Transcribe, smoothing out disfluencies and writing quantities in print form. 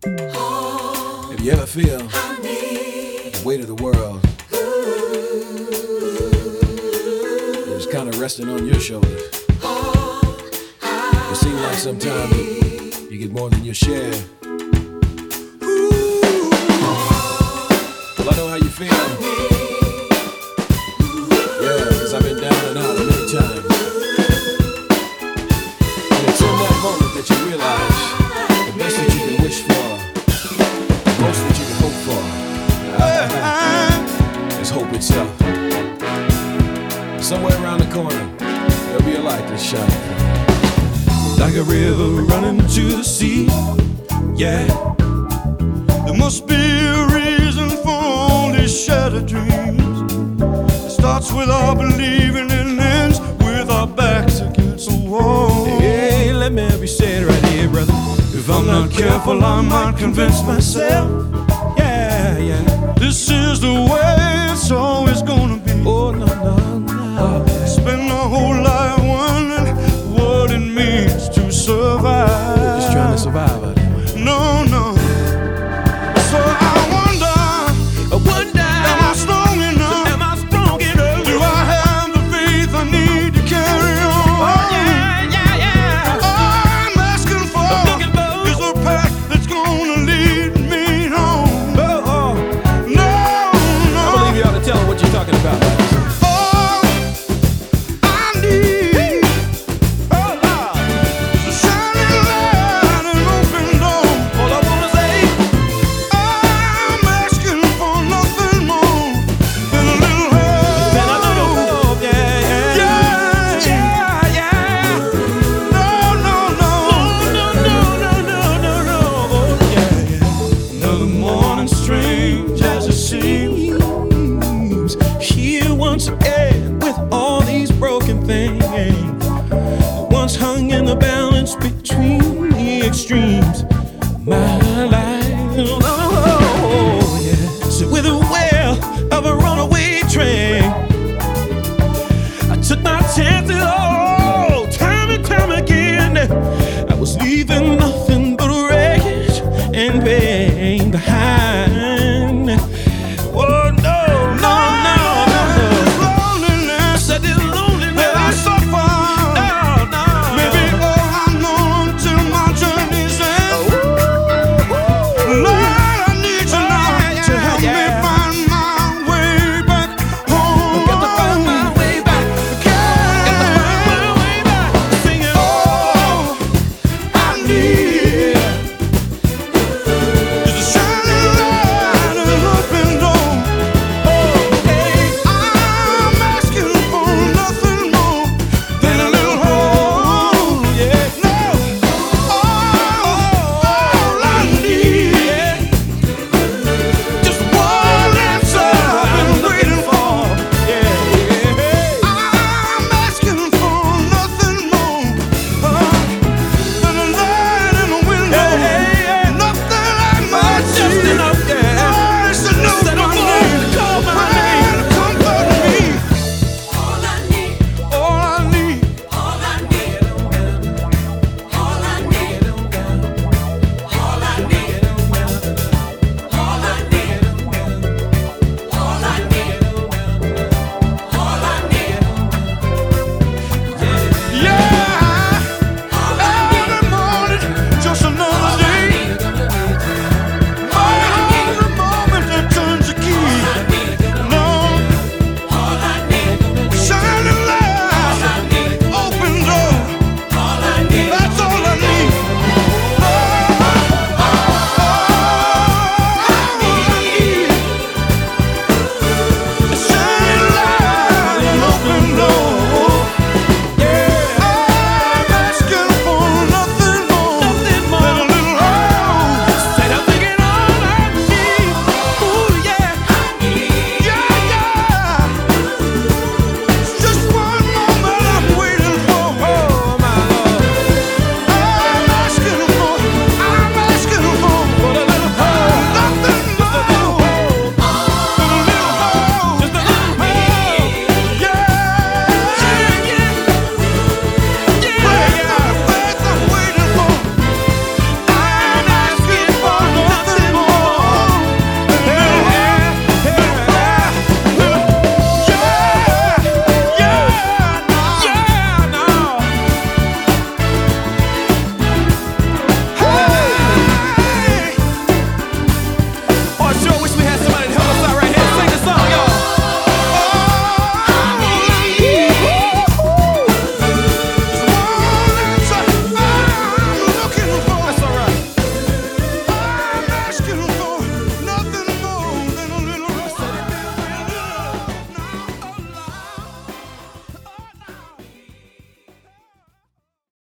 If you ever feel the weight of the world is kind of resting on your shoulders, it seems like sometimes you get more than your share. Well, I know how you feel. Yeah, because I've been down and out many times. And it's in that moment that you realize the best that you can wish for, the most that you can hope for, is hope itself. Somewhere around the corner, there'll be a light that shines. Like a river running to the sea, yeah. There must be a reason for all these shattered dreams. It starts with our believing and ends with our backs against the wall. Hey, let me be said right here, brother. If I'm not careful, I might convince myself, Yeah, yeah. this is the way it's always gonna be. Oh, no, no, no. Spend my whole life wondering what it means to survive. Just trying to survive out here. No, no. So I wonder, am I strong enough? Am I strong enough? Do I have the faith I need to carry on? Oh, yeah, yeah, yeah. All I'm asking for I'm looking for is a path that's gonna lead me home. Oh, oh. No, I believe you ought to tell them what you're talking about. all I need Oh, Lord. is a shining light and open door. All I wanna say, I'm asking for nothing more than a little help. then a little hope, yeah, yeah. Yeah. Yeah, yeah. No, no, no. No, no, no, no, no, no. Oh, yeah, yeah. Another morning, strange as it seems. Here once again with all these broken things, once hung in the balance between the extremes. My life